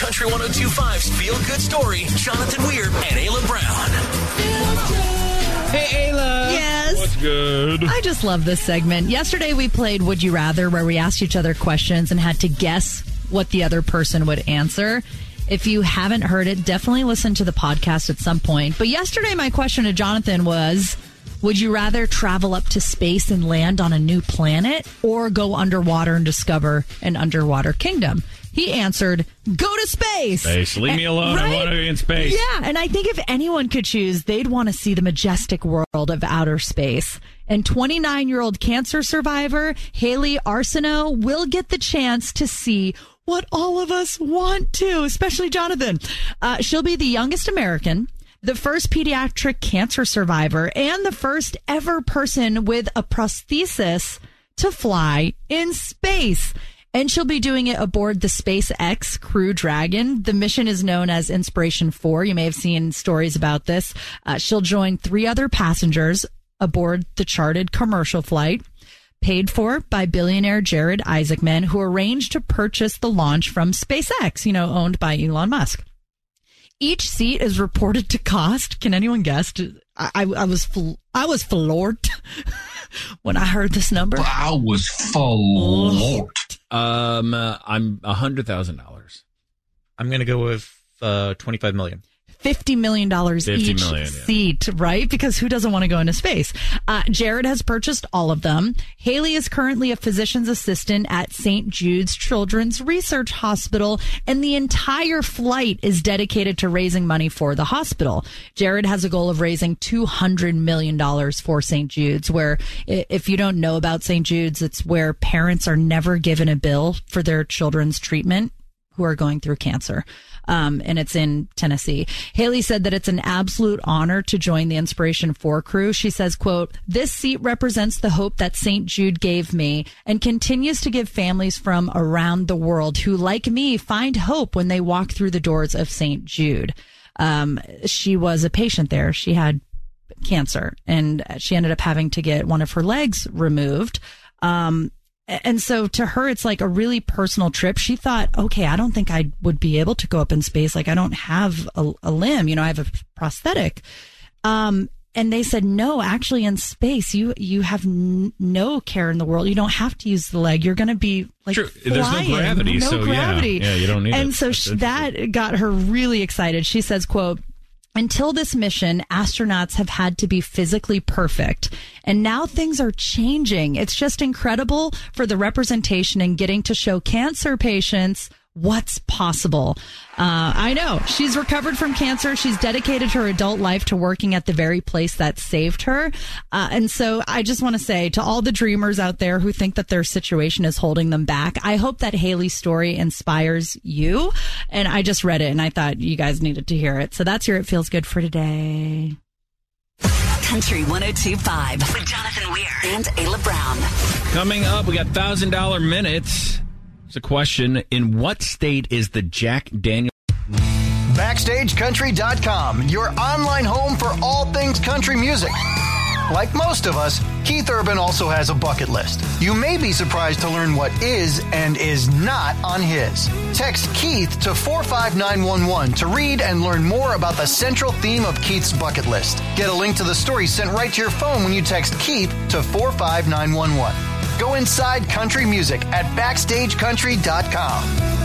Country 102.5's Feel Good Story, Jonathan Weir and Ayla Brown. Hey, Ayla. Yes. What's good? I just love this segment. Yesterday we played Would You Rather, where we asked each other questions and had to guess what the other person would answer. If you haven't heard it, definitely listen to the podcast at some point. But yesterday my question to Jonathan was, would you rather travel up to space and land on a new planet or go underwater and discover an underwater kingdom? He answered, go to space. Leave me alone. Right? I want to be in space. Yeah, and I think if anyone could choose, they'd want to see the majestic world of outer space. And 29-year-old cancer survivor Haley Arsenault will get the chance to see what all of us want to, especially Jonathan. She'll be the youngest American, the first pediatric cancer survivor, and the first ever person with a prosthesis to fly in space. And she'll be doing it aboard the SpaceX Crew Dragon. The mission is known as Inspiration 4. You may have seen stories about this. She'll join 3 other passengers aboard the chartered commercial flight, paid for by billionaire Jared Isaacman, who arranged to purchase the launch from SpaceX, owned by Elon Musk. Each seat is reported to cost. Can anyone guess? I was floored when I heard this number. I was floored. I'm $100,000. I'm going to go with $25 million. $50 million each seat, right? Because who doesn't want to go into space? Jared has purchased all of them. Haley is currently a physician's assistant at St. Jude's Children's Research Hospital, and the entire flight is dedicated to raising money for the hospital. Jared has a goal of raising $200 million for St. Jude's, where, if you don't know about St. Jude's, it's where parents are never given a bill for their children's treatment who are going through cancer. And it's in Tennessee. Haley said that it's an absolute honor to join the Inspiration 4 crew. She says, quote, this seat represents the hope that St. Jude gave me and continues to give families from around the world who, like me, find hope when they walk through the doors of St. Jude. She was a patient there. She had cancer and she ended up having to get one of her legs removed. And so to her, it's like a really personal trip. She thought, okay, I don't think I would be able to go up in space. Like, I don't have a limb, I have a prosthetic. And they said, no, actually in space, you have no care in the world. You don't have to use the leg. You're going to be like True. flying. There's no gravity. No gravity. Yeah, you don't need it. And so that got her really excited. She says, quote, until this mission, astronauts have had to be physically perfect. And now things are changing. It's just incredible for the representation and getting to show cancer patients what's possible. I know. She's recovered from cancer. She's dedicated her adult life to working at the very place that saved her. And so I just want to say to all the dreamers out there who think that their situation is holding them back, I hope that Haley's story inspires you. And I just read it and I thought you guys needed to hear it. So that's your It Feels Good for today. Country 102.5 with Jonathan Weir and Ayla Brown. Coming up, we got $1,000 minutes. It's a question. In what state is the Jack Daniel? BackstageCountry.com, your online home for all things country music. Like most of us, Keith Urban also has a bucket list. You may be surprised to learn what is and is not on his. Text Keith to 45911 to read and learn more about the central theme of Keith's bucket list. Get a link to the story sent right to your phone when you text Keith to 45911. Go inside country music at BackstageCountry.com.